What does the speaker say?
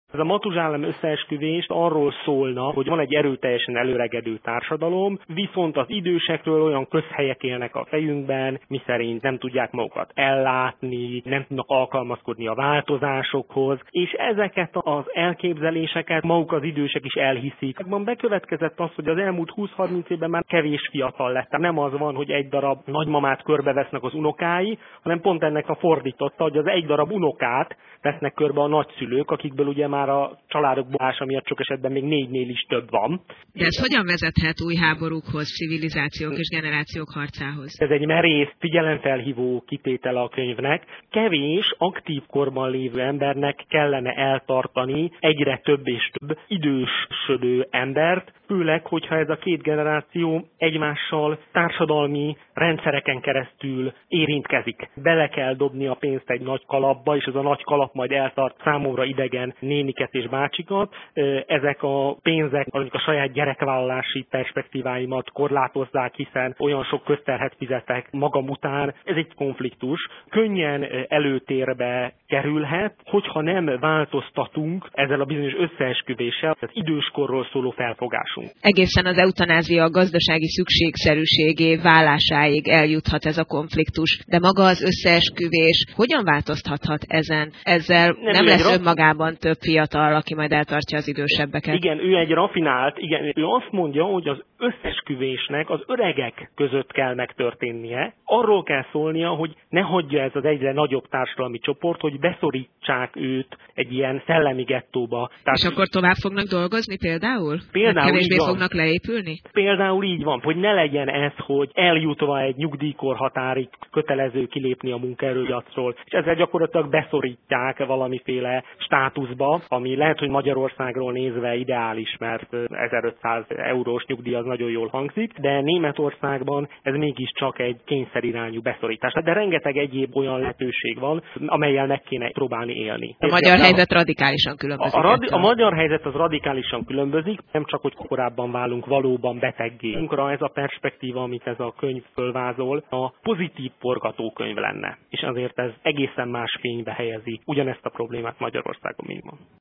Ez a Matuzsálem összeesküvés arról szólna, hogy van egy erőteljesen előregedő társadalom, viszont az idősekről olyan közhelyek élnek a fejünkben, miszerint nem tudják magukat ellátni, nem tudnak alkalmazkodni a változásokhoz, és ezeket az elképzeléseket maguk az idősek is elhiszik. Bekövetkezett az, hogy az elmúlt 20-30 évben már kevés fiatal lett. Nem az van, hogy egy darab nagymamát körbevesznek az unokái, hanem pont ennek a fordította, hogy az egy darab unokát vesznek körbe a nagyszülők, akikből ugye már a családok bolása miatt sok esetben még 4-nél is több van. De ez hogyan vezethet új háborúkhoz, civilizációk és generációk harcához? Ez egy merész, figyelemfelhívó kitétele a könyvnek. Kevés, aktív korban lévő embernek kellene eltartani egyre több és több idősödő embert, főleg, hogyha ez a két generáció egymással társadalmi rendszereken keresztül érintkezik. Bele kell dobni a pénzt egy nagy kalapba, és ez a nagy kalap majd eltart számomra idegen néniket és bácsikat. Ezek a pénzek, amik a saját gyerekvállalási perspektíváimat korlátozzák, hiszen olyan sok közterhet fizetek magam után. Ez egy konfliktus. Könnyen előtérbe kerülhet, hogyha nem változtatunk ezzel a bizonyos összeesküvéssel, az időskorról szóló felfogásunk. Egészen az eutanázia gazdasági szükségszerűségé válásáig eljuthat ez a konfliktus, de maga az összeesküvés hogyan változtathat ezen? Ezzel nem lesz önmagában több fiatal, aki majd eltartja az idősebbeket. Igen, ő egy rafinált, ő azt mondja, hogy az összeesküvésnek az öregek között kell megtörténnie. Arról kell szólnia, hogy ne hagyja ez az egyre nagyobb társadalmi csoport, hogy beszorítsák őt egy ilyen szellemi gettóba. És akkor tovább fognak dolgozni például? Kevésbé fognak leépülni? Például így van, hogy ne legyen ez, hogy eljutva egy nyugdíjkorhatárig kötelező kilépni a munkaerőpiacról, és ezzel gyakorlatilag beszorítják valamiféle státuszba, ami lehet, hogy Magyarországról nézve ideális, mert 1500 eurós nyugdíj az nagyon jól hangzik, de Németországban ez mégiscsak egy kényszerirányú beszorítás. De rengeteg egyéb olyan lehetőség van, amellyel meg kéne próbálni élni. A magyar helyzet radikálisan különbözik. A magyar helyzet az radikálisan különbözik, nem csak, hogy korábban válunk valóban beteggé. Ez a perspektíva, amit ez a könyv fölvázol, a pozitív forgatókönyv lenne. És azért ez egészen más fénybe helyezi ugyanezt a problémát Magyarországon, mint ma.